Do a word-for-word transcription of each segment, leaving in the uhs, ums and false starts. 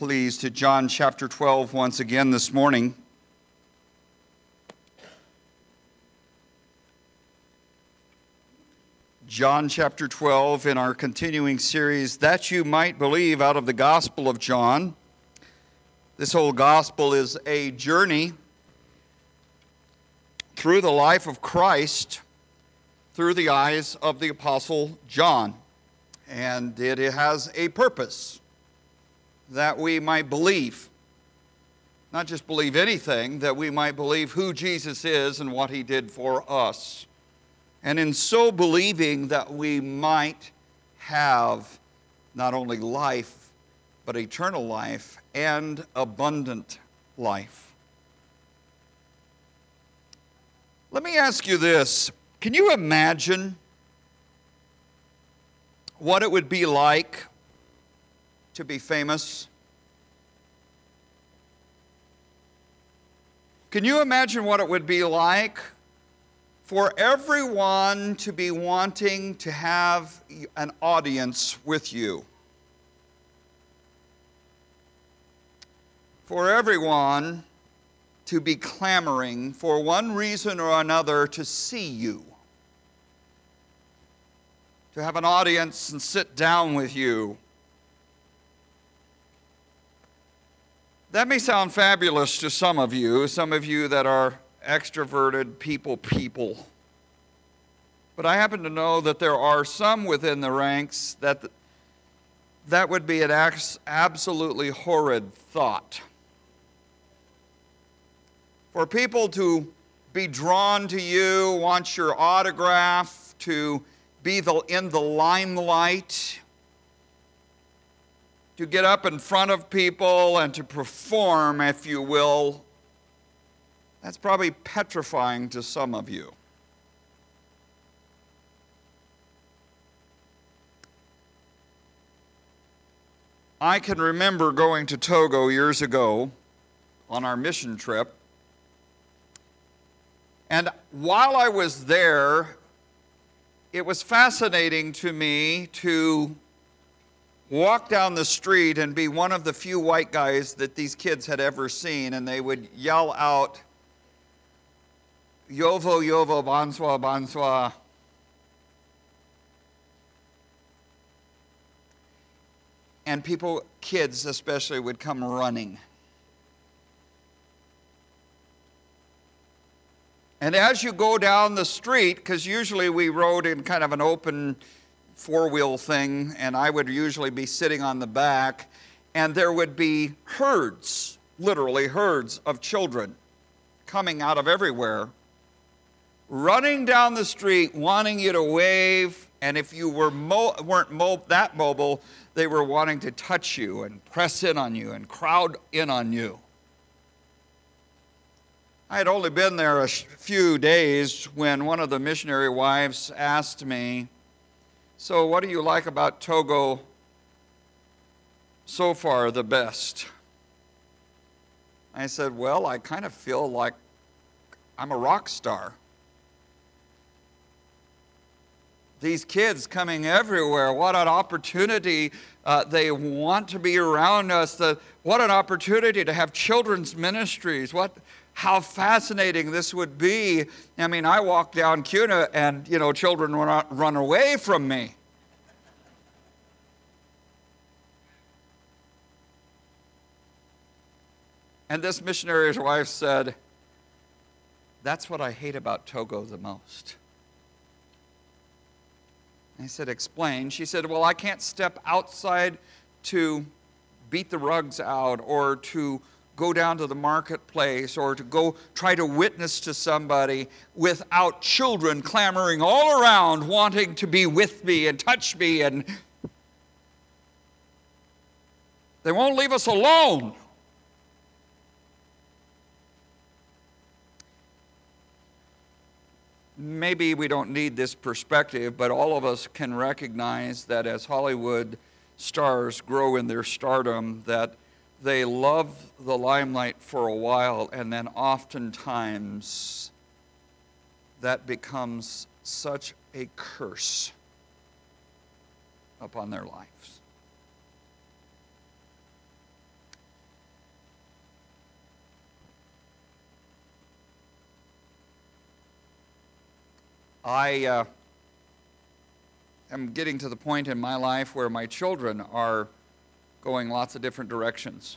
Please, to John chapter twelve once again this morning. John chapter twelve in our continuing series, That You Might Believe, out of the Gospel of John. This whole gospel is a journey through the life of Christ through the eyes of the Apostle John. And it has a purpose, that we might believe. Not just believe anything, that we might believe who Jesus is and what he did for us. And in so believing that we might have not only life, but eternal life and abundant life. Let me ask you this. Can you imagine what it would be like to be famous? Can you imagine what it would be like for everyone to be wanting to have an audience with you? For everyone to be clamoring for one reason or another to see you, to have an audience and sit down with you. That may sound fabulous to some of you, some of you that are extroverted people people. But I happen to know that there are some within the ranks that that would be an absolutely horrid thought. For people to be drawn to you, want your autograph, to be the, in the limelight, to get up in front of people and to perform, if you will, that's probably petrifying to some of you. I can remember going to Togo years ago on our mission trip. And while I was there, it was fascinating to me to walk down the street and be one of the few white guys that these kids had ever seen, and they would yell out, Yovo, Yovo, Bonsoir, Bonsoir. And people, kids especially, would come running. And as you go down the street, because usually we rode in kind of an open four-wheel thing, and I would usually be sitting on the back, and there would be herds, literally herds of children coming out of everywhere, running down the street, wanting you to wave, and if you were mo- weren't mo- that mobile, they were wanting to touch you and press in on you and crowd in on you. I had only been there a few days when one of the missionary wives asked me, so what do you like about Togo so far the best? I said, well, I kind of feel like I'm a rock star. These kids coming everywhere, what an opportunity. Uh, they want to be around us. The, what an opportunity to have children's ministries. What, how fascinating this would be. I mean, I walk down Cuna and, you know, children run, run away from me. And this missionary's wife said, that's what I hate about Togo the most. I said, explain. She said, well, I can't step outside to beat the rugs out or to go down to the marketplace or to go try to witness to somebody without children clamoring all around wanting to be with me and touch me, and they won't leave us alone. Maybe we don't need this perspective, but all of us can recognize that as Hollywood stars grow in their stardom, that they love the limelight for a while, and then oftentimes that becomes such a curse upon their lives. I uh, am getting to the point in my life where my children are going lots of different directions.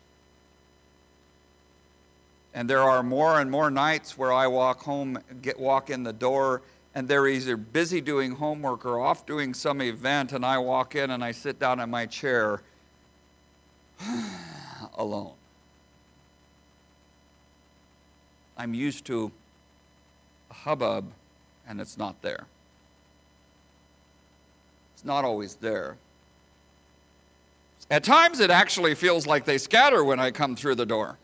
And there are more and more nights where I walk home, get walk in the door, and they're either busy doing homework or off doing some event, and I walk in and I sit down in my chair alone. I'm used to a hubbub, and it's not there. It's not always there. At times it actually feels like they scatter when I come through the door.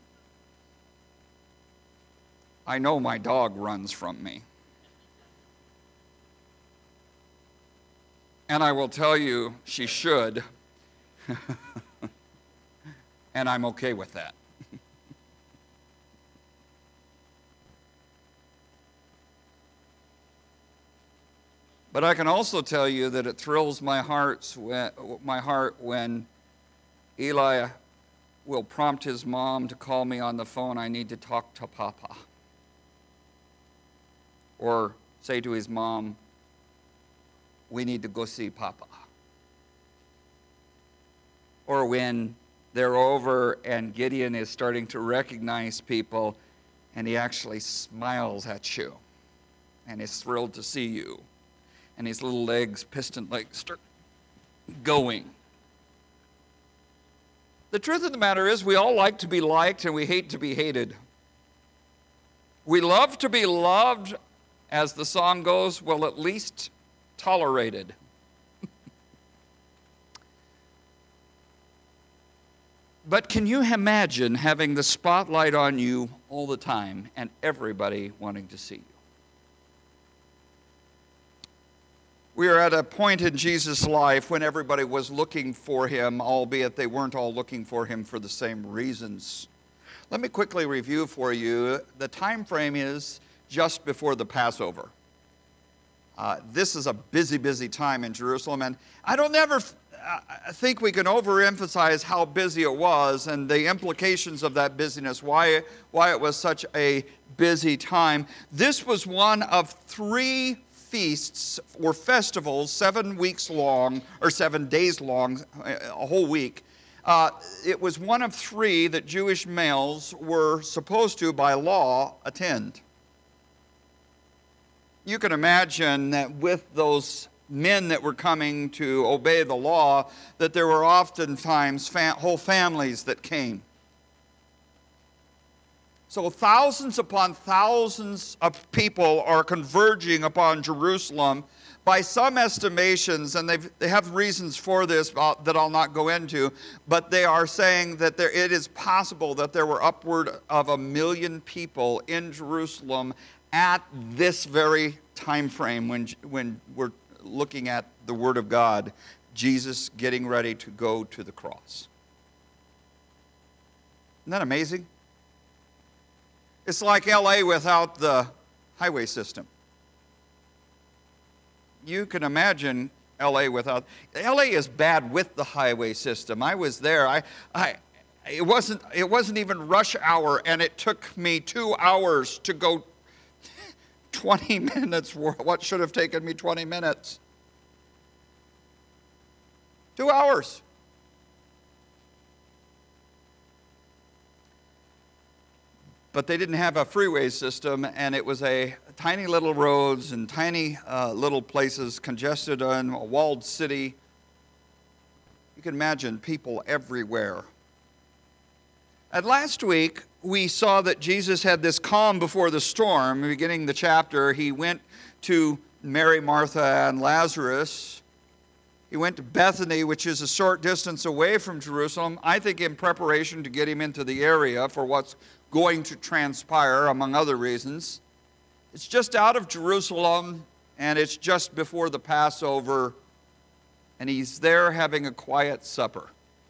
I know my dog runs from me. And I will tell you, she should. And I'm okay with that. But I can also tell you that it thrills my hearts when, my heart when Eli will prompt his mom to call me on the phone, "I need to talk to Papa." Or say to his mom, "We need to go see Papa." Or when they're over and Gideon is starting to recognize people and he actually smiles at you and is thrilled to see you. And his little legs, piston legs, start going. The truth of the matter is we all like to be liked and we hate to be hated. We love to be loved, as the song goes, well, at least tolerated. But can you imagine having the spotlight on you all the time and everybody wanting to see you? We are at a point in Jesus' life when everybody was looking for him, albeit they weren't all looking for him for the same reasons. Let me quickly review for you. The time frame is just before the Passover. Uh, this is a busy, busy time in Jerusalem, and I don't ever uh, think we can overemphasize how busy it was and the implications of that busyness, why, why it was such a busy time. This was one of three feasts or festivals, seven weeks long, or seven days long, a whole week. Uh, it was one of three that Jewish males were supposed to, by law, attend. You can imagine that with those men that were coming to obey the law, that there were oftentimes fam- whole families that came. So thousands upon thousands of people are converging upon Jerusalem. By some estimations, and they've, they have reasons for this uh, that I'll not go into, but they are saying that there, it is possible that there were upward of a million people in Jerusalem at this very time frame when, when we're looking at the Word of God, Jesus getting ready to go to the cross. Isn't that amazing? It's like L A without the highway system. You can imagine L A without. L A is bad with the highway system. I was there. I, I, it wasn't. It wasn't even rush hour, and it took me two hours to go. Twenty minutes. What should have taken me twenty minutes? Two hours. But they didn't have a freeway system, and it was a tiny little roads and tiny uh, little places congested in a walled city. You can imagine people everywhere. And last week, we saw that Jesus had this calm before the storm. Beginning the chapter, he went to Mary, Martha, and Lazarus. He went to Bethany, which is a short distance away from Jerusalem, I think in preparation to get him into the area for what's going to transpire, among other reasons. It's just out of Jerusalem, and it's just before the Passover, and he's there having a quiet supper.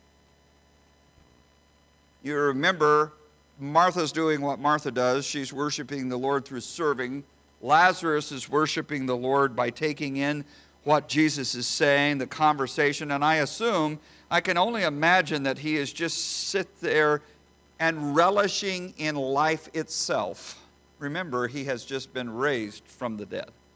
You remember, Martha's doing what Martha does. She's worshiping the Lord through serving. Lazarus is worshiping the Lord by taking in what Jesus is saying, the conversation, and I assume, I can only imagine that he is just sit there and relishing in life itself. Remember, he has just been raised from the dead.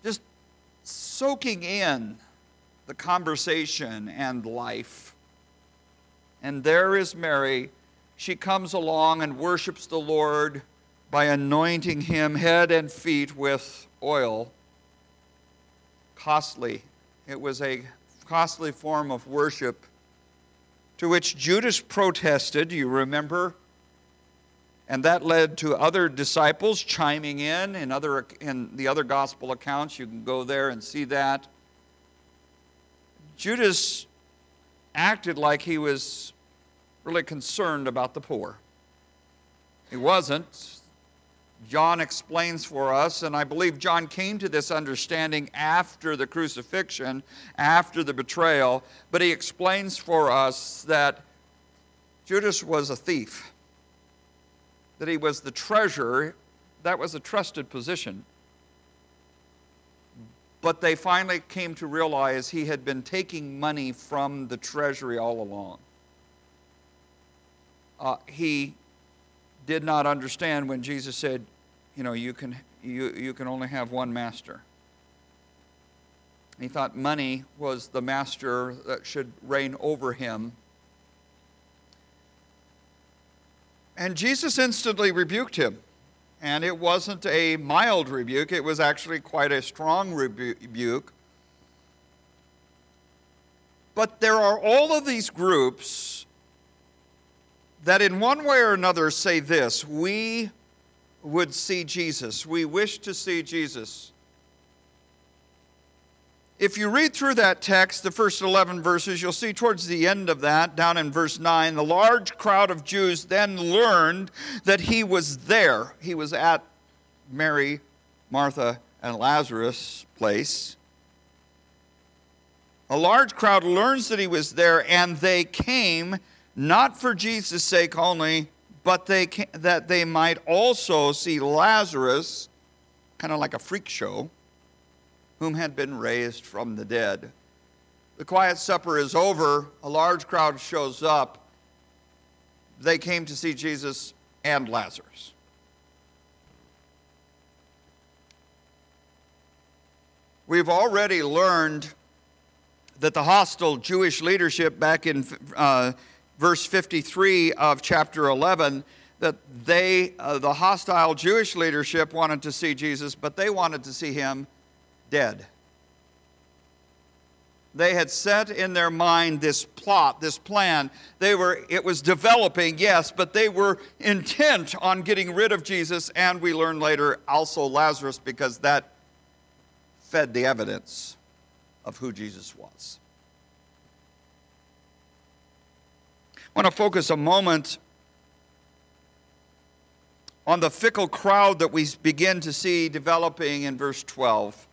just soaking in the conversation and life. And there is Mary. She comes along and worships the Lord by anointing him head and feet with oil. Costly. It was a costly form of worship to which Judas protested, you remember? And that led to other disciples chiming in. In, other, in the other gospel accounts, you can go there and see that. Judas acted like he was really concerned about the poor. He wasn't. John explains for us, and I believe John came to this understanding after the crucifixion, after the betrayal, but he explains for us that Judas was a thief, that he was the treasurer. That was a trusted position. But they finally came to realize he had been taking money from the treasury all along. Uh, he did not understand when Jesus said, you know, you can, you, you can only have one master. He thought money was the master that should reign over him. And Jesus instantly rebuked him. And it wasn't a mild rebuke. It was actually quite a strong rebuke. But there are all of these groups that in one way or another say this: we would see Jesus. We wish to see Jesus. If you read through that text, the first eleven verses, you'll see towards the end of that, down in verse nine, the large crowd of Jews then learned that he was there. He was at Mary, Martha, and Lazarus' place. A large crowd learns that he was there, and they came not for Jesus' sake only, but they came, that they might also see Lazarus, kind of like a freak show, whom had been raised from the dead. The quiet supper is over. A large crowd shows up. They came to see Jesus and Lazarus. We've already learned that the hostile Jewish leadership back in uh, verse fifty-three of chapter eleven, that they, uh, the hostile Jewish leadership wanted to see Jesus, but they wanted to see him dead. They had set in their mind this plot, this plan. They were, it was developing, yes, but they were intent on getting rid of Jesus, and we learn later also Lazarus, because that fed the evidence of who Jesus was. I want to focus a moment on the fickle crowd that we begin to see developing in verse twelve.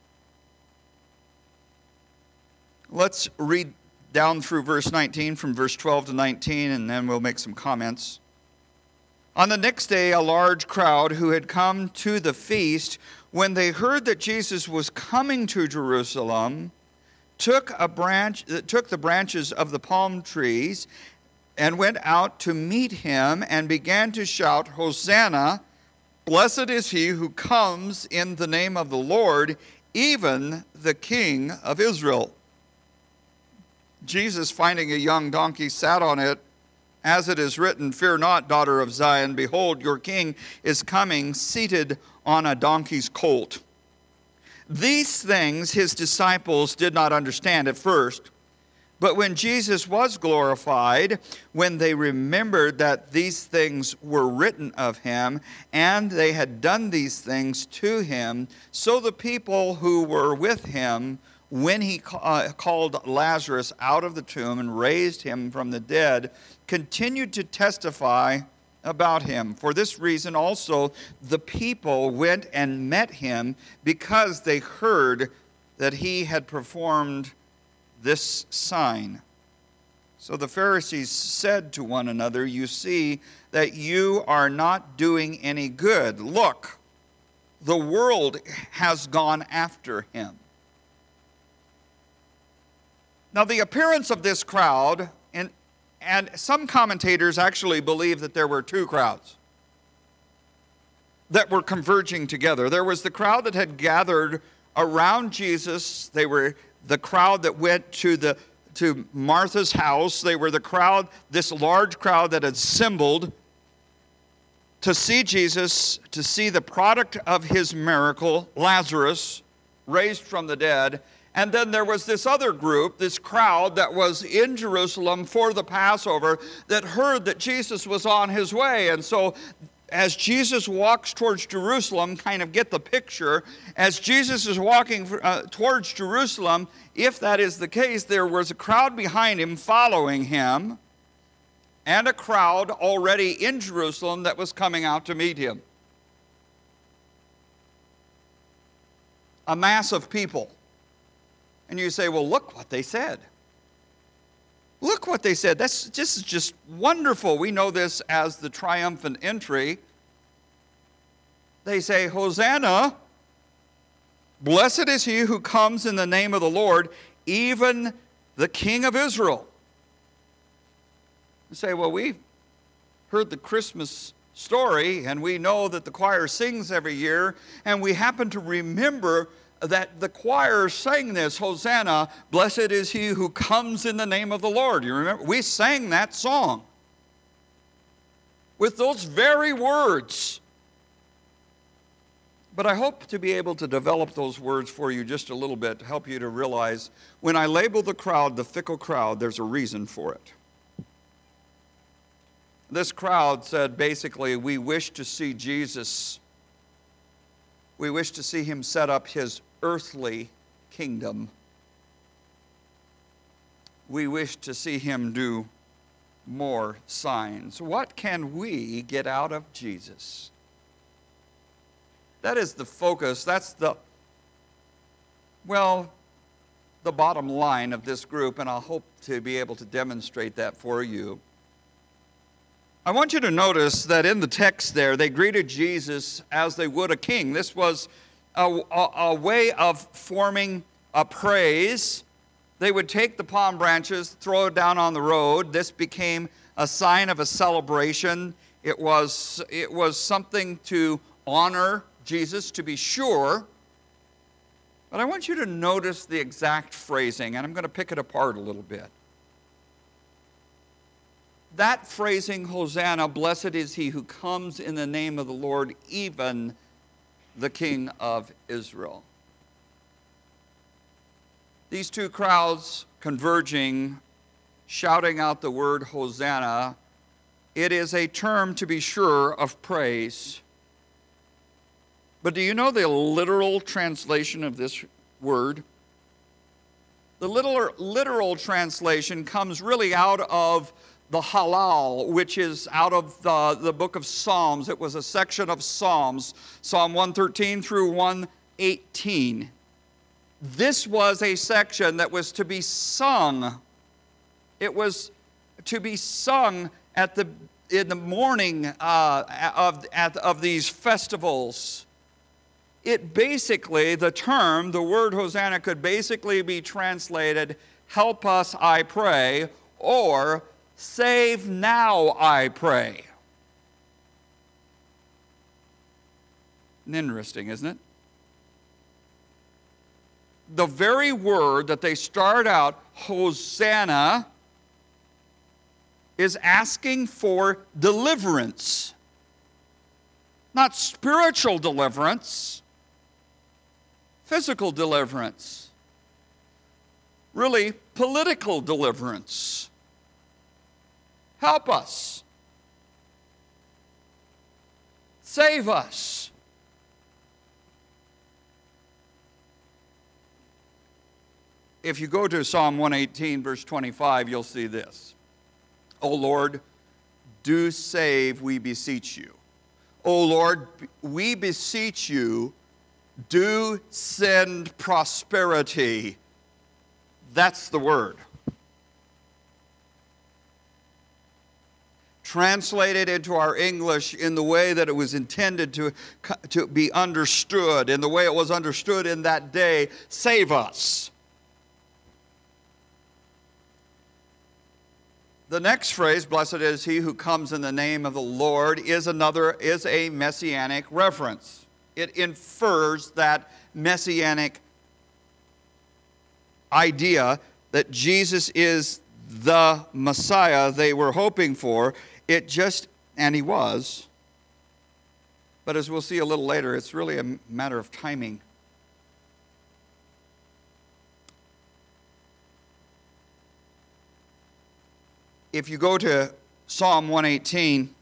Let's read down through verse nineteen, from verse twelve to nineteen, and then we'll make some comments. On the next day, a large crowd who had come to the feast, when they heard that Jesus was coming to Jerusalem, took a branch, took the branches of the palm trees and went out to meet him and began to shout, "Hosanna! Blessed is he who comes in the name of the Lord, even the King of Israel." Jesus, finding a young donkey, sat on it, as it is written, "Fear not, daughter of Zion, behold, your king is coming, seated on a donkey's colt." These things his disciples did not understand at first. But when Jesus was glorified, when they remembered that these things were written of him, and they had done these things to him, so the people who were with him, when he uh, called Lazarus out of the tomb and raised him from the dead, continued to testify about him. For this reason also the people went and met him, because they heard that he had performed this sign. So the Pharisees said to one another, "You see that you are not doing any good. Look, the world has gone after him." Now the appearance of this crowd, and, and some commentators actually believe that there were two crowds that were converging together. There was the crowd that had gathered around Jesus. They were the crowd that went to the to Martha's house. They were the crowd, this large crowd that had assembled to see Jesus, to see the product of his miracle, Lazarus, raised from the dead. And then there was this other group, this crowd that was in Jerusalem for the Passover that heard that Jesus was on his way. And so as Jesus walks towards Jerusalem, kind of get the picture, as Jesus is walking uh, towards Jerusalem, if that is the case, there was a crowd behind him following him, and a crowd already in Jerusalem that was coming out to meet him. A mass of people. And you say, well, look what they said. Look what they said. That's just, just wonderful. We know this as the triumphant entry. They say, Hosanna, blessed is he who comes in the name of the Lord, even the King of Israel. You say, well, we've heard the Christmas story, and we know that the choir sings every year, and we happen to remember that the choir sang this, Hosanna, blessed is he who comes in the name of the Lord. You remember? We sang that song with those very words. But I hope to be able to develop those words for you just a little bit to help you to realize when I label the crowd the fickle crowd, there's a reason for it. This crowd said basically, we wish to see Jesus. We wish to see him set up his earthly kingdom. We wish to see him do more signs. What can we get out of Jesus? That is the focus. That's the, well, the bottom line of this group, and I hope to be able to demonstrate that for you. I want you to notice that in the text there, they greeted Jesus as they would a king. This was a, a, a way of forming a praise. They would take the palm branches, throw it down on the road. This became a sign of a celebration. It was, it was something to honor Jesus, to be sure. But I want you to notice the exact phrasing, and I'm going to pick it apart a little bit. That phrasing, Hosanna, blessed is he who comes in the name of the Lord, even the King of Israel. These two crowds converging, shouting out the word Hosanna, it is a term, to be sure, of praise. But do you know the literal translation of this word? The literal, literal translation comes really out of the Hallel, which is out of the, the book of Psalms. It was a section of Psalms, Psalm one thirteen through one eighteen. This was a section that was to be sung. It was to be sung at the in the morning uh, of, at, of these festivals. It basically, the term, the word Hosanna could basically be translated, help us, I pray, or save now, I pray. Interesting, isn't it? The very word that they start out, Hosanna, is asking for deliverance. Not spiritual deliverance, physical deliverance. Really, political deliverance. Help us. Save us. If you go to Psalm one eighteen, verse twenty-five, you'll see this. O Lord, do save, we beseech you. O Lord, we beseech you, do send prosperity. That's the word. Translated into our English in the way that it was intended to, to be understood, in the way it was understood in that day, save us. The next phrase, blessed is he who comes in the name of the Lord, is another, is a messianic reference. It infers that messianic idea that Jesus is the Messiah they were hoping for. It just, and he was, but as we'll see a little later, it's really a matter of timing. If you go to Psalm one eighteen,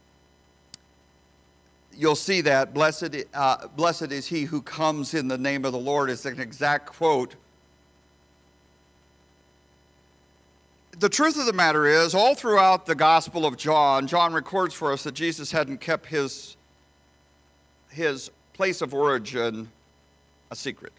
you'll see that blessed, uh, blessed is he who comes in the name of the Lord. It's an exact quote. The truth of the matter is, all throughout the Gospel of John, John records for us that Jesus hadn't kept his, his place of origin a secret.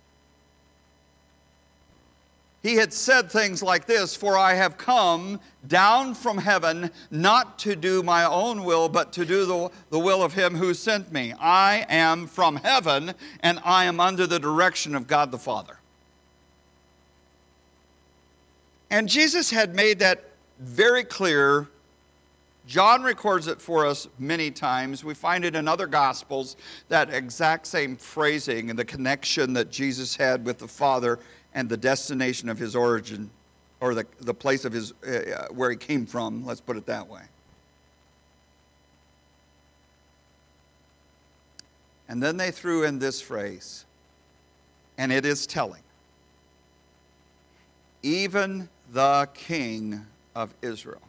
He had said things like this, "For I have come down from heaven not to do my own will, but to do the, the will of him who sent me. I am from heaven, and I am under the direction of God the Father." And Jesus had made that very clear. John records it for us many times. We find it in other Gospels, that exact same phrasing and the connection that Jesus had with the Father and the destination of his origin, or the, the place of his, uh, where he came from, let's put it that way. And then they threw in this phrase, and it is telling. Even the King of Israel.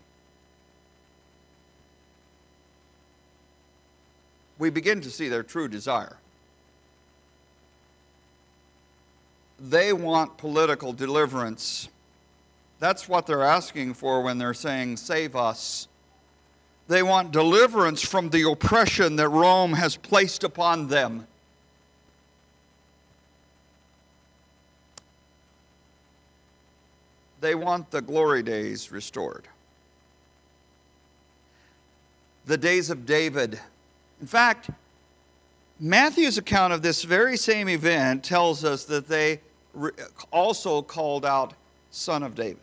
We begin to see their true desire. They want political deliverance. That's what they're asking for when they're saying, "Save us." They want deliverance from the oppression that Rome has placed upon them. They want the glory days restored. The days of David. In fact, Matthew's account of this very same event tells us that they also called out Son of David.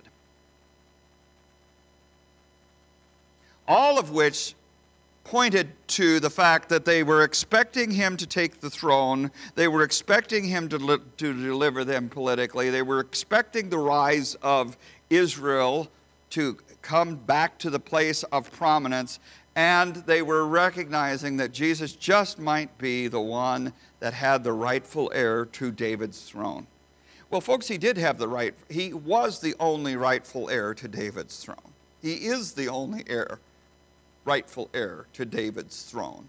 All of which pointed to the fact that they were expecting him to take the throne. They were expecting him to, li- to deliver them politically. They were expecting the rise of Israel to come back to the place of prominence. And they were recognizing that Jesus just might be the one that had the rightful heir to David's throne. Well, folks, he did have the right. He was the only rightful heir to David's throne. He is the only heir, rightful heir to David's throne.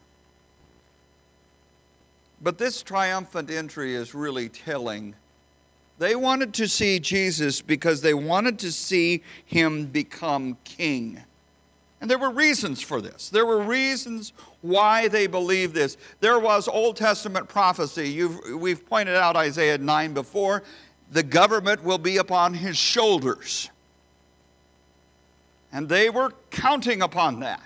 But this triumphant entry is really telling. They wanted to see Jesus because they wanted to see him become king. And there were reasons for this. There were reasons why they believed this. There was Old Testament prophecy. You've, we've pointed out Isaiah nine before. The government will be upon his shoulders. And they were counting upon that.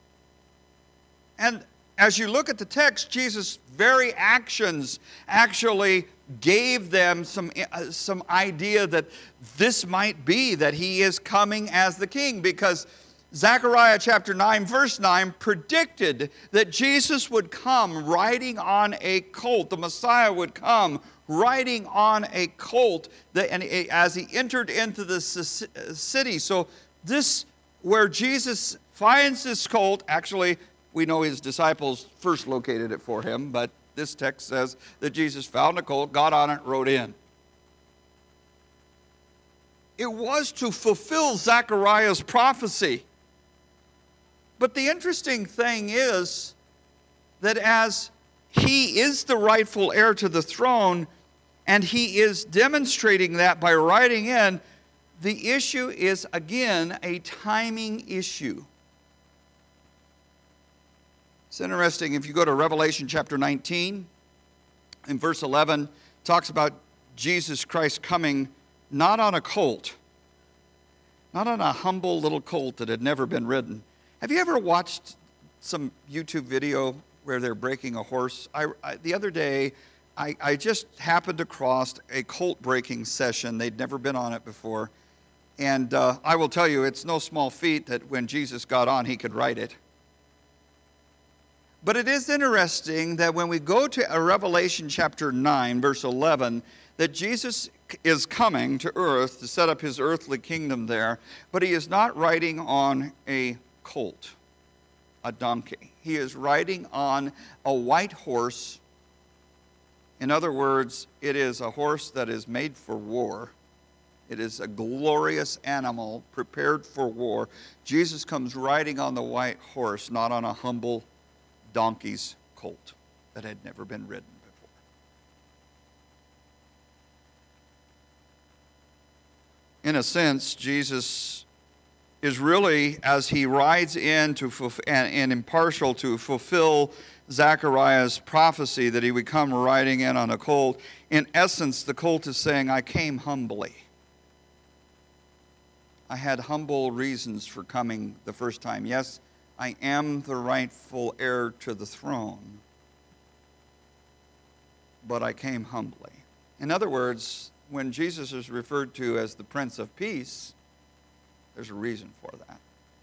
And as you look at the text, Jesus' very actions actually gave them some, uh, some idea that this might be that he is coming as the king, because Zechariah chapter nine, verse nine predicted that Jesus would come riding on a colt. The Messiah would come riding on a colt that, and as he entered into the city. So this, where Jesus finds this colt, actually we know his disciples first located it for him, but this text says that Jesus found a colt, got on it, rode in. It was to fulfill Zechariah's prophecy. But the interesting thing is that as he is the rightful heir to the throne, and he is demonstrating that by riding in, the issue is, again, a timing issue. It's interesting, if you go to Revelation chapter nineteen, in verse eleven, it talks about Jesus Christ coming not on a colt, not on a humble little colt that had never been ridden. Have you ever watched some YouTube video where they're breaking a horse? I, I, the other day, I, I just happened across a colt breaking session. They'd never been on it before. And uh, I will tell you, it's no small feat that when Jesus got on, he could ride it. But it is interesting that when we go to Revelation chapter nine, verse eleven, that Jesus is coming to earth to set up his earthly kingdom there, but he is not riding on a colt, a donkey. He is riding on a white horse. In other words, it is a horse that is made for war. It is a glorious animal prepared for war. Jesus comes riding on the white horse, not on a humble donkey's colt that had never been ridden before. In a sense, Jesus is really, as he rides in to fulfill, and, and impartial to fulfill Zechariah's prophecy that he would come riding in on a colt. In essence, the colt is saying, I came humbly. I had humble reasons for coming the first time. Yes, I am the rightful heir to the throne, but I came humbly. In other words, when Jesus is referred to as the Prince of Peace, there's a reason for that.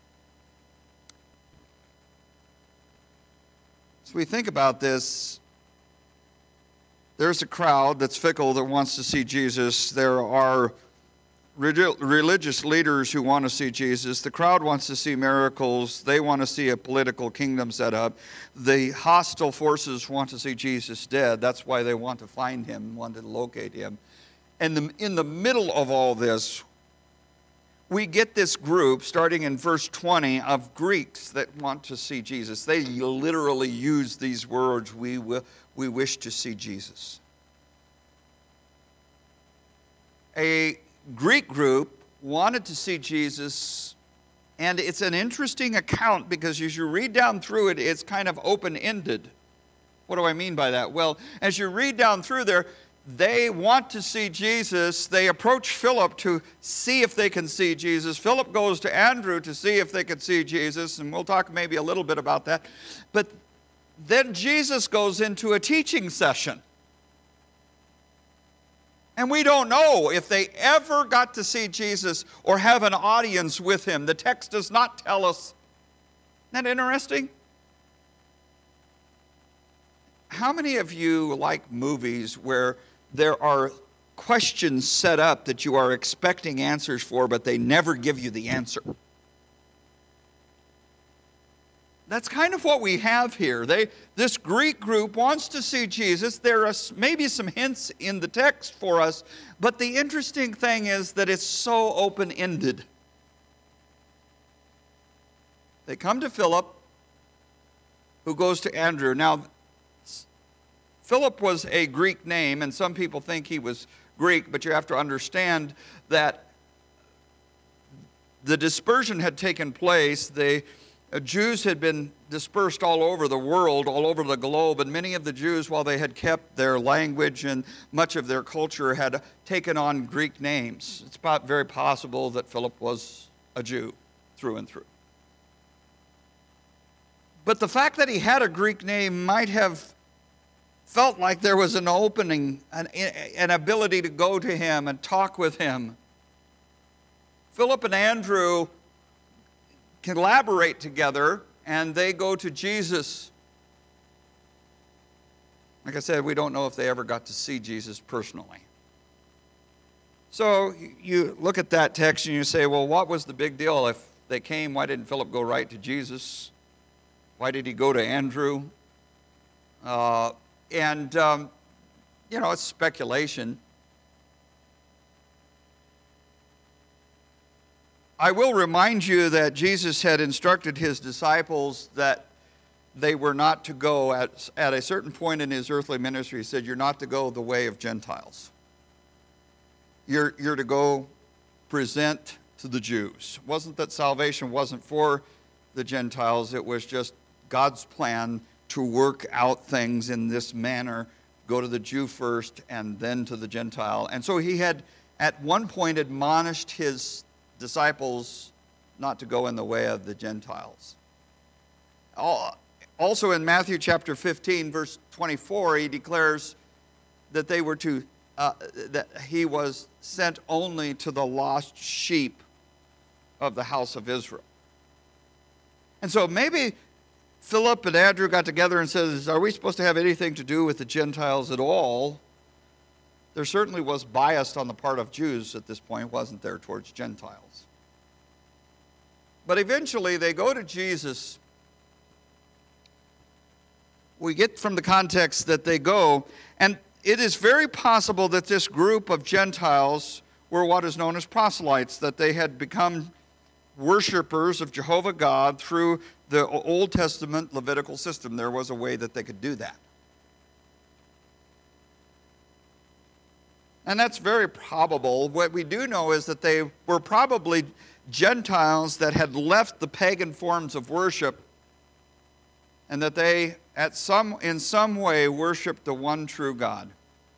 So we think about this. There's a crowd that's fickle that wants to see Jesus. There are religious leaders who want to see Jesus. The crowd wants to see miracles. They want to see a political kingdom set up. The hostile forces want to see Jesus dead. That's why they want to find him, want to locate him. And the, in the middle of all this, we get this group, starting in verse twenty, of Greeks that want to see Jesus. They literally use these words, we, will, we wish to see Jesus. A Greek group wanted to see Jesus, and it's an interesting account because as you read down through it, it's kind of open-ended. What do I mean by that? Well, as you read down through there, they want to see Jesus. They approach Philip to see if they can see Jesus. Philip goes to Andrew to see if they could see Jesus, and we'll talk maybe a little bit about that. But then Jesus goes into a teaching session. And we don't know if they ever got to see Jesus or have an audience with him. The text does not tell us. Isn't that interesting? How many of you like movies where there are questions set up that you are expecting answers for, but they never give you the answer? That's kind of what we have here. They, this Greek group wants to see Jesus. There are maybe some hints in the text for us, but the interesting thing is that it's so open-ended. They come to Philip, who goes to Andrew. Now, Philip was a Greek name, and some people think he was Greek, but you have to understand that the dispersion had taken place. The Jews had been dispersed all over the world, all over the globe, and many of the Jews, while they had kept their language and much of their culture, had taken on Greek names. It's very possible that Philip was a Jew through and through. But the fact that he had a Greek name might have felt like there was an opening, an, an ability to go to him and talk with him. Philip and Andrew collaborate together, and they go to Jesus. Like I said, we don't know if they ever got to see Jesus personally. So you look at that text and you say, well, what was the big deal? If they came, why didn't Philip go right to Jesus? Why did he go to Andrew? Uh, and, um, you know, it's speculation. I will remind you that Jesus had instructed his disciples that they were not to go at, at a certain point in his earthly ministry. He said, you're not to go the way of Gentiles. You're, you're to go present to the Jews. It wasn't that salvation wasn't for the Gentiles. It was just God's plan to work out things in this manner. Go to the Jew first and then to the Gentile. And so he had at one point admonished his disciples not to go in the way of the Gentiles. Also in Matthew chapter fifteen, verse twenty-four, he declares that they were to, uh, that he was sent only to the lost sheep of the house of Israel. And so maybe Philip and Andrew got together and said, are we supposed to have anything to do with the Gentiles at all? There certainly was bias on the part of Jews at this point, wasn't there, towards Gentiles. But eventually they go to Jesus. We get from the context that they go, and it is very possible that this group of Gentiles were what is known as proselytes, that they had become worshipers of Jehovah God through the Old Testament Levitical system. There was a way that they could do that. And that's very probable. What we do know is that they were probably Gentiles that had left the pagan forms of worship, and that they, at some, in some way, worshiped the one true God.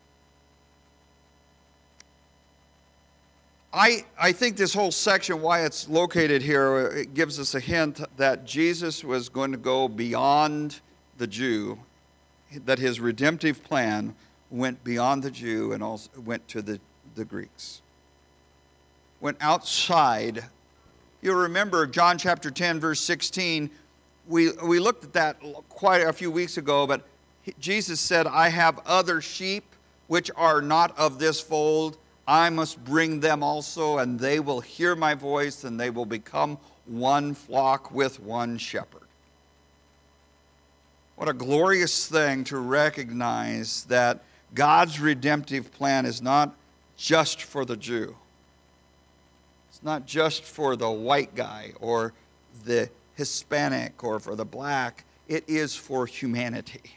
I, I think this whole section, why it's located here, it gives us a hint that Jesus was going to go beyond the Jew, that his redemptive plan went beyond the Jew and also went to the, the Greeks. Went outside. You'll remember John chapter ten, verse sixteen. We, we looked at that quite a few weeks ago, but Jesus said, I have other sheep which are not of this fold. I must bring them also, and they will hear my voice, and they will become one flock with one shepherd. What a glorious thing to recognize that God's redemptive plan is not just for the Jew. It's not just for the white guy or the Hispanic or for the black. It is for humanity.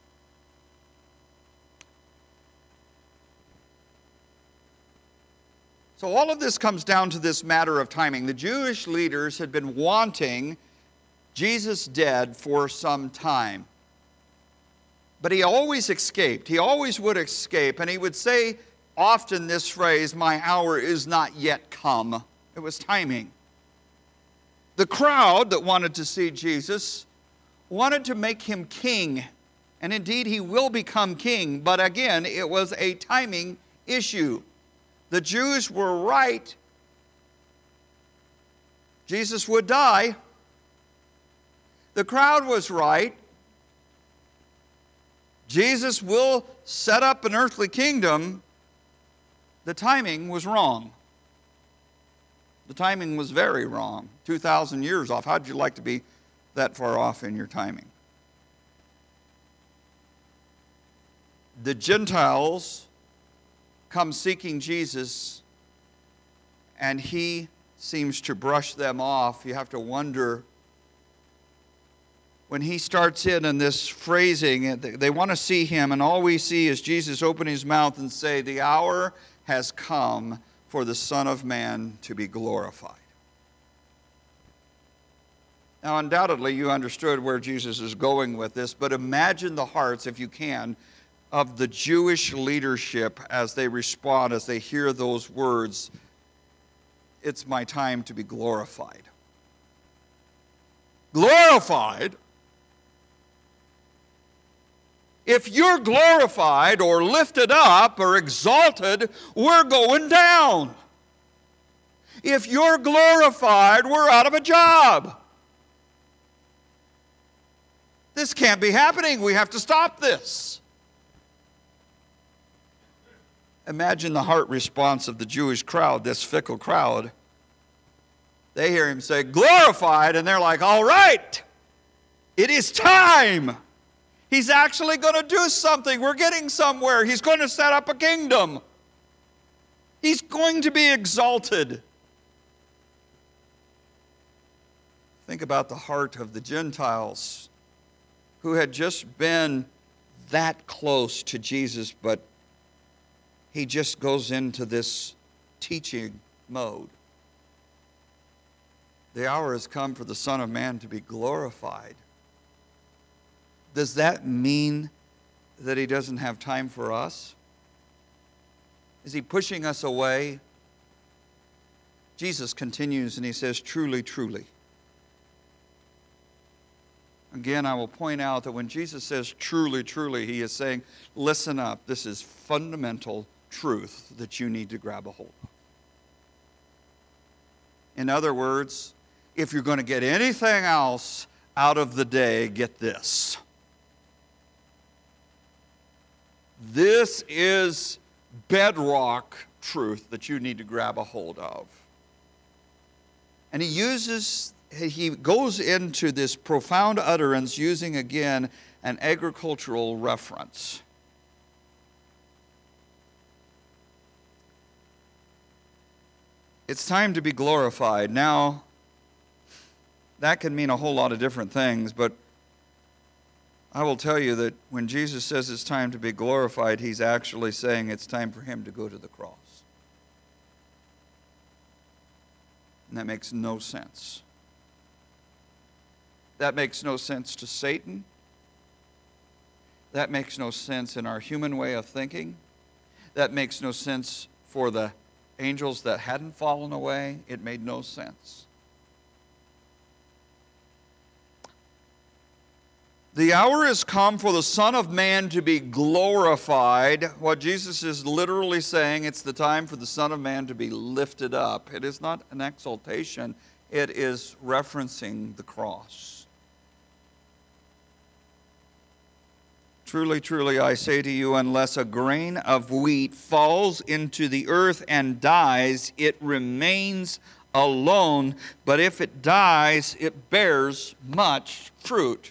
So all of this comes down to this matter of timing. The Jewish leaders had been wanting Jesus dead for some time. But he always escaped. He always would escape. And he would say often this phrase, my hour is not yet come. It was timing. The crowd that wanted to see Jesus wanted to make him king. And indeed, he will become king. But again, it was a timing issue. The Jews were right. Jesus would die. The crowd was right. Jesus will set up an earthly kingdom. The timing was wrong. The timing was very wrong. two thousand years off. How'd you like to be that far off in your timing? The Gentiles come seeking Jesus, and he seems to brush them off. You have to wonder, when he starts in in this phrasing, they want to see him, and all we see is Jesus open his mouth and say, the hour has come for the Son of Man to be glorified. Now, undoubtedly, you understood where Jesus is going with this, but imagine the hearts, if you can, of the Jewish leadership as they respond, as they hear those words, it's my time to be glorified. Glorified? If you're glorified or lifted up or exalted, we're going down. If you're glorified, we're out of a job. This can't be happening. We have to stop this. Imagine the heart response of the Jewish crowd, this fickle crowd. They hear him say, glorified, and they're like, all right, it is time. He's actually going to do something. We're getting somewhere. He's going to set up a kingdom. He's going to be exalted. Think about the heart of the Gentiles who had just been that close to Jesus, but he just goes into this teaching mode. The hour has come for the Son of Man to be glorified. Does that mean that he doesn't have time for us? Is he pushing us away? Jesus continues and he says, truly, truly. Again, I will point out that when Jesus says truly, truly, he is saying, listen up, this is fundamental truth that you need to grab a hold of. In other words, if you're going to get anything else out of the day, get this. This is bedrock truth that you need to grab a hold of. And he uses, he goes into this profound utterance using again an agricultural reference. It's time to be glorified. Now, that can mean a whole lot of different things, but I will tell you that when Jesus says it's time to be glorified, he's actually saying it's time for him to go to the cross. And that makes no sense. That makes no sense to Satan. That makes no sense in our human way of thinking. That makes no sense for the angels that hadn't fallen away. It made no sense. The hour has come for the Son of Man to be glorified. What Jesus is literally saying, it's the time for the Son of Man to be lifted up. It is not an exaltation. It is referencing the cross. Truly, truly, I say to you, unless a grain of wheat falls into the earth and dies, it remains alone. But if it dies, it bears much fruit.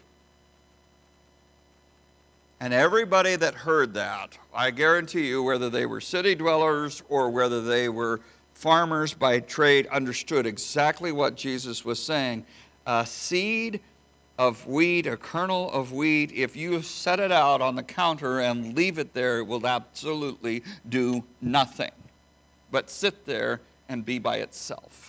And everybody that heard that, I guarantee you, whether they were city dwellers or whether they were farmers by trade, understood exactly what Jesus was saying. A seed of wheat, a kernel of wheat, if you set it out on the counter and leave it there, it will absolutely do nothing but sit there and be by itself.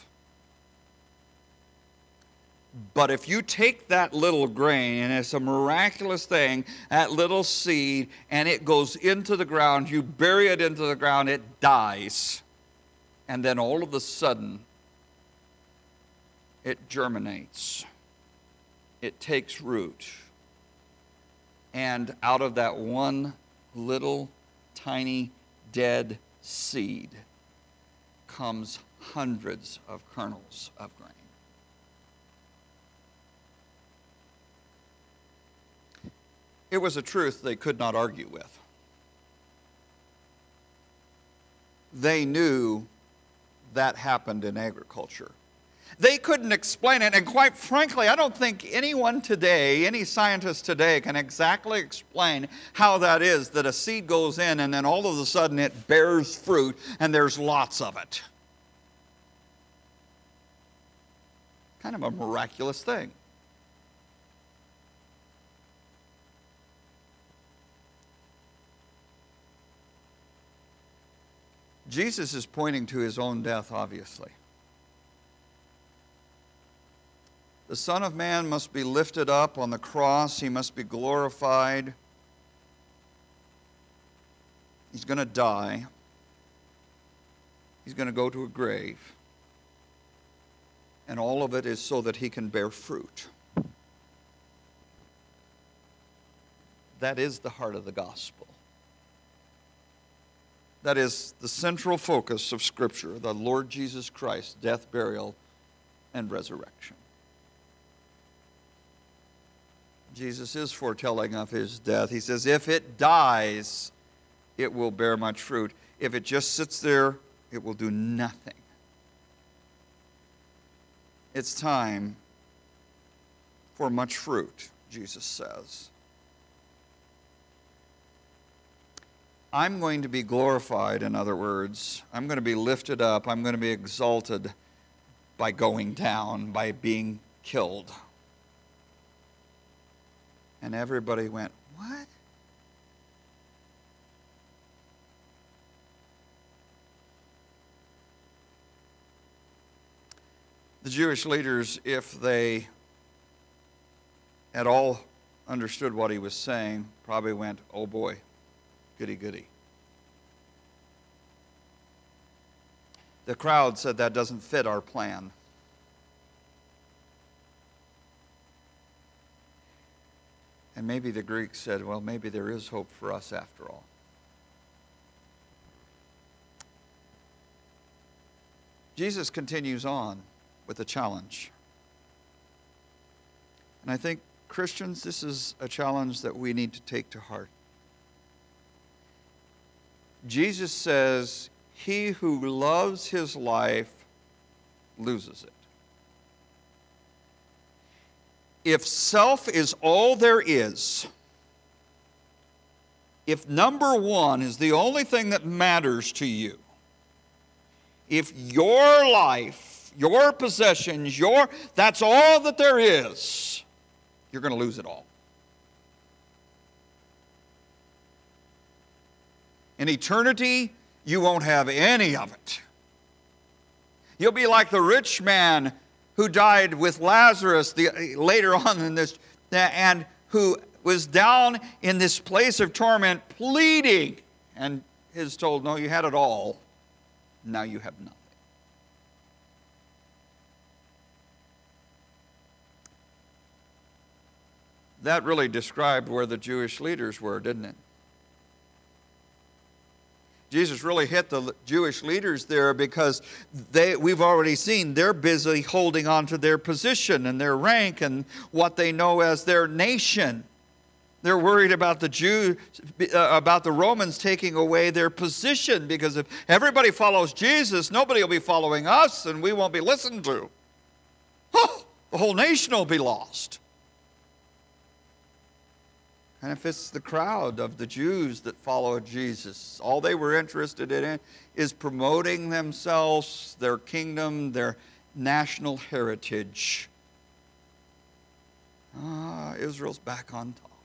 But if you take that little grain, and it's a miraculous thing, that little seed, and it goes into the ground, you bury it into the ground, it dies. And then all of a sudden, it germinates. It takes root. And out of that one little tiny dead seed comes hundreds of kernels of grain. It was a truth they could not argue with. They knew that happened in agriculture. They couldn't explain it, and quite frankly, I don't think anyone today, any scientist today, can exactly explain how that is, that a seed goes in and then all of a sudden it bears fruit and there's lots of it. Kind of a miraculous thing. Jesus is pointing to his own death, obviously. The Son of Man must be lifted up on the cross. He must be glorified. He's going to die. He's going to go to a grave. And all of it is so that he can bear fruit. That is the heart of the gospel. That is the central focus of Scripture, the Lord Jesus Christ, death, burial, and resurrection. Jesus is foretelling of his death. He says, if it dies, it will bear much fruit. If it just sits there, it will do nothing. It's time for much fruit, Jesus says. I'm going to be glorified, in other words. I'm going to be lifted up. I'm going to be exalted by going down, by being killed. And everybody went, what? The Jewish leaders, if they at all understood what he was saying, probably went, oh boy. Goody, goody. The crowd said that doesn't fit our plan. And maybe the Greeks said, well, maybe there is hope for us after all. Jesus continues on with a challenge. And I think, Christians, this is a challenge that we need to take to heart. Jesus says, he who loves his life loses it. If self is all there is, if number one is the only thing that matters to you, if your life, your possessions, your that's all that there is, you're going to lose it all. In eternity, you won't have any of it. You'll be like the rich man who died with Lazarus the, later on in this, and who was down in this place of torment pleading, and is told, no, you had it all. Now you have nothing. That really described where the Jewish leaders were, didn't it? Jesus really hit the Jewish leaders there because they, we've already seen they're busy holding on to their position and their rank and what they know as their nation. They're worried about the Jews, uh, about the Romans taking away their position, because if everybody follows Jesus, nobody will be following us and we won't be listened to. Oh, the whole nation will be lost. And if it's the crowd of the Jews that followed Jesus, all they were interested in is promoting themselves, their kingdom, their national heritage. Ah, Israel's back on top.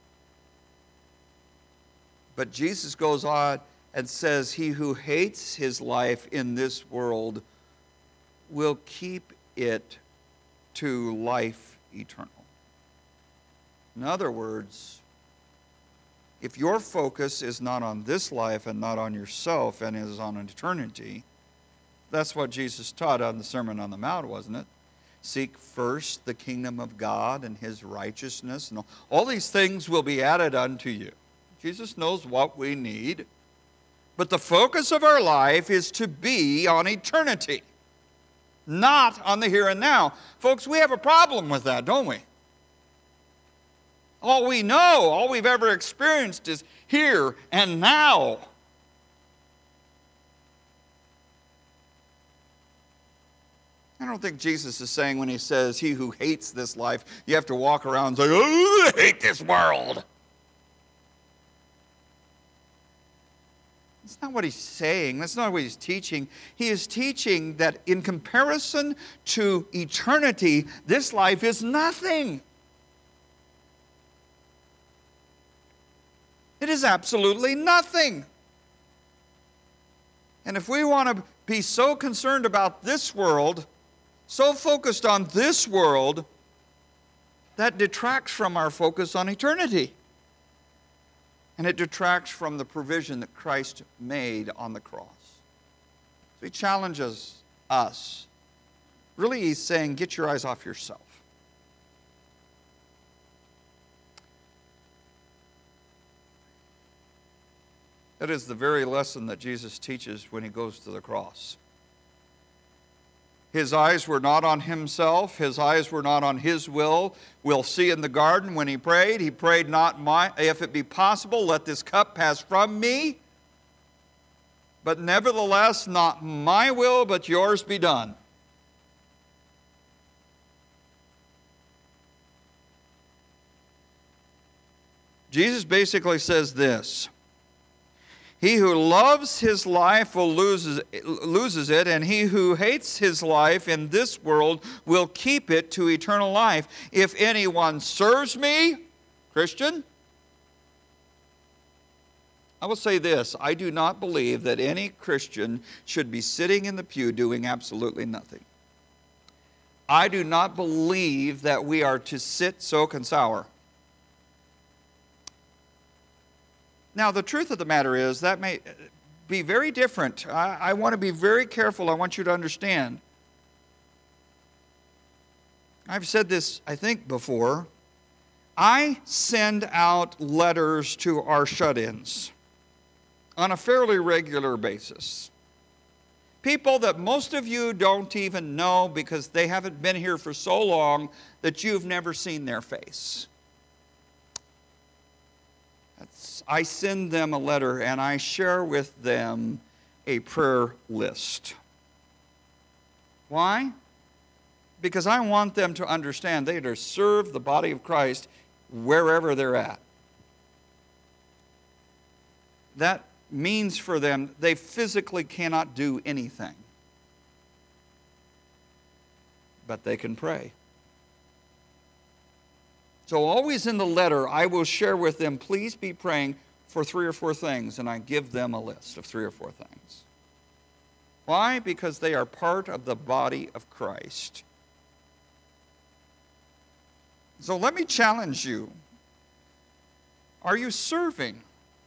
But Jesus goes on and says, he who hates his life in this world will keep it to life eternal. In other words, if your focus is not on this life and not on yourself and is on eternity, that's what Jesus taught on the Sermon on the Mount, wasn't it? Seek first the kingdom of God and his righteousness, and all, all these things will be added unto you. Jesus knows what we need, but the focus of our life is to be on eternity, not on the here and now. Folks, we have a problem with that, don't we? All we know, all we've ever experienced is here and now. I don't think Jesus is saying when he says, he who hates this life, you have to walk around and say, oh, I hate this world. That's not what he's saying. That's not what he's teaching. He is teaching that in comparison to eternity, this life is nothing. It is absolutely nothing. And if we want to be so concerned about this world, so focused on this world, that detracts from our focus on eternity. And it detracts from the provision that Christ made on the cross. So he challenges us. Really, he's saying, get your eyes off yourself. That is the very lesson that Jesus teaches when he goes to the cross. His eyes were not on himself. His eyes were not on his will. We'll see in the garden when he prayed, he prayed, not my, if it be possible, let this cup pass from me. But nevertheless, not my will, but yours be done. Jesus basically says this: he who loves his life will lose, loses it, and he who hates his life in this world will keep it to eternal life. If anyone serves me, Christian, I will say this: I do not believe that any Christian should be sitting in the pew doing absolutely nothing. I do not believe that we are to sit, soak, and sour. Now, the truth of the matter is that may be very different. I, I want to be very careful. I want you to understand. I've said this, I think, before. I send out letters to our shut-ins on a fairly regular basis. People that most of you don't even know because they haven't been here for so long that you've never seen their face. That's, I send them a letter and I share with them a prayer list. Why? Because I want them to understand they are to serve the body of Christ wherever they're at. That means for them they physically cannot do anything. But they can pray. So always in the letter, I will share with them, please be praying for three or four things, and I give them a list of three or four things. Why? Because they are part of the body of Christ. So let me challenge you. Are you serving?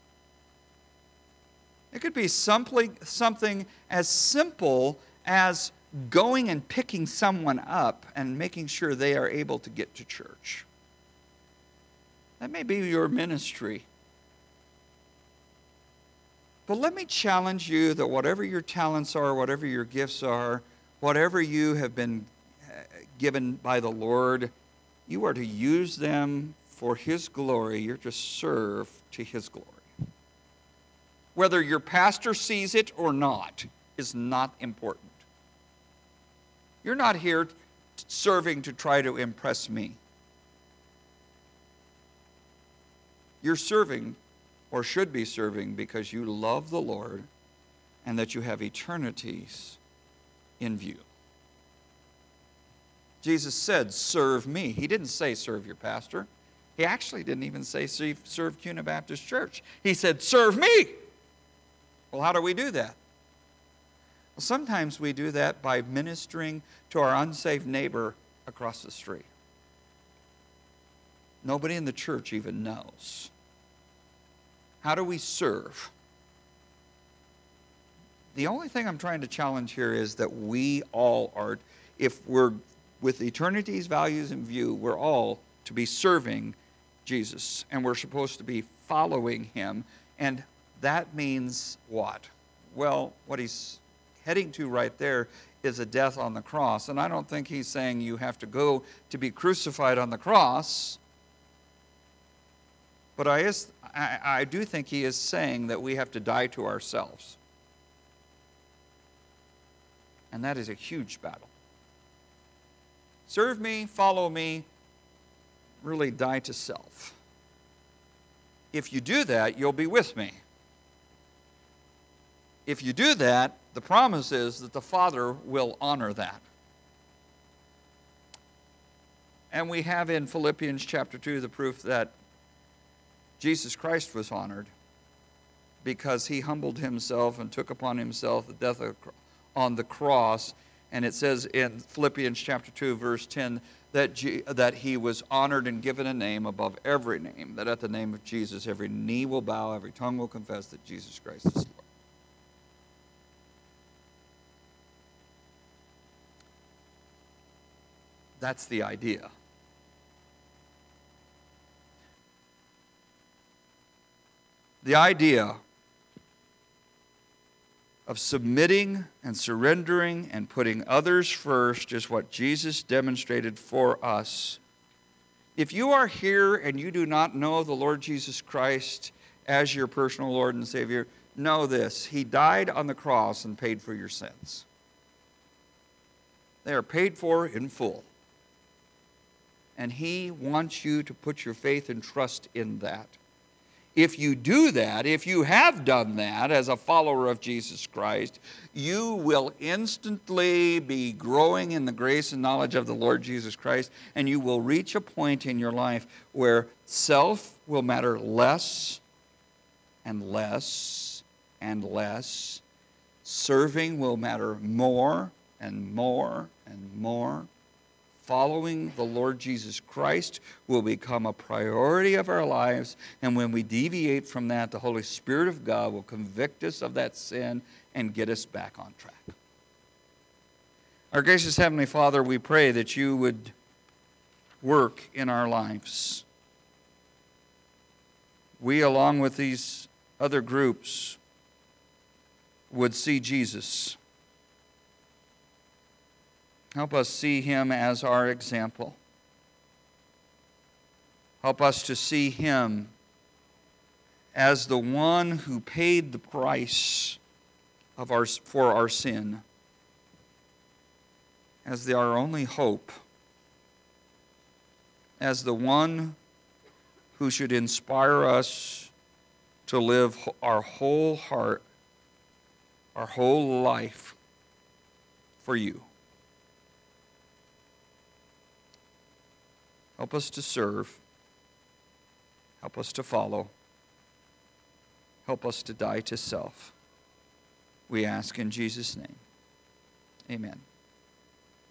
It could be simply something as simple as going and picking someone up and making sure they are able to get to church. That may be your ministry. But let me challenge you that whatever your talents are, whatever your gifts are, whatever you have been given by the Lord, you are to use them for His glory. You're to serve to His glory. Whether your pastor sees it or not is not important. You're not here serving to try to impress me. You're serving, or should be serving, because you love the Lord and that you have eternities in view. Jesus said, serve me. He didn't say serve your pastor. He actually didn't even say serve Cuna Baptist Church. He said, serve me. Well, how do we do that? Well, sometimes we do that by ministering to our unsaved neighbor across the street. Nobody in the church even knows. How do we serve? The only thing I'm trying to challenge here is that we all are, if we're with eternity's values in view, we're all to be serving Jesus, and we're supposed to be following Him. And that means what? Well, what he's heading to right there is a death on the cross. And I don't think he's saying you have to go to be crucified on the cross. But I, is, I, I do think he is saying that we have to die to ourselves. And that is a huge battle. Serve me, follow me, really die to self. If you do that, you'll be with me. If you do that, the promise is that the Father will honor that. And we have in Philippians chapter two the proof that Jesus Christ was honored because He humbled Himself and took upon Himself the death on the cross. And it says in Philippians chapter two, verse ten, that, G- that He was honored and given a name above every name, that at the name of Jesus every knee will bow, every tongue will confess that Jesus Christ is Lord. That's the idea. The idea of submitting and surrendering and putting others first is what Jesus demonstrated for us. If you are here and you do not know the Lord Jesus Christ as your personal Lord and Savior, know this: He died on the cross and paid for your sins. They are paid for in full. And He wants you to put your faith and trust in that. If you do that, if you have done that as a follower of Jesus Christ, you will instantly be growing in the grace and knowledge of the Lord Jesus Christ, and you will reach a point in your life where self will matter less and less and less. Serving will matter more and more and more. Following the Lord Jesus Christ will become a priority of our lives, and when we deviate from that, the Holy Spirit of God will convict us of that sin and get us back on track. Our gracious Heavenly Father, we pray that You would work in our lives. We, along with these other groups, would see Jesus Help us see him as our example. Help us to see him as the one who paid the price of our, for our sin, as the, our only hope, as the one who should inspire us to live our whole heart, our whole life for you. Help us to serve. Help us to follow. Help us to die to self. We ask in Jesus' name. Amen.